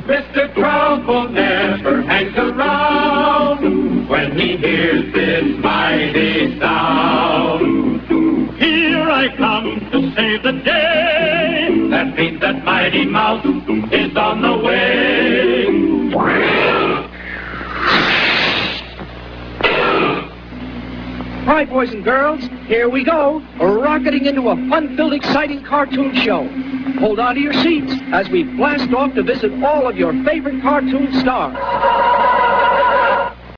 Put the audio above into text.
Mr. Trouble never hangs around when he hears this mighty sound. Here I come to save the day. That means that Mighty Mouse is on the way. All right, boys and girls, here we go, rocketing into a fun-filled, exciting cartoon show. Hold on to your seats as we blast off to visit all of your favorite cartoon stars.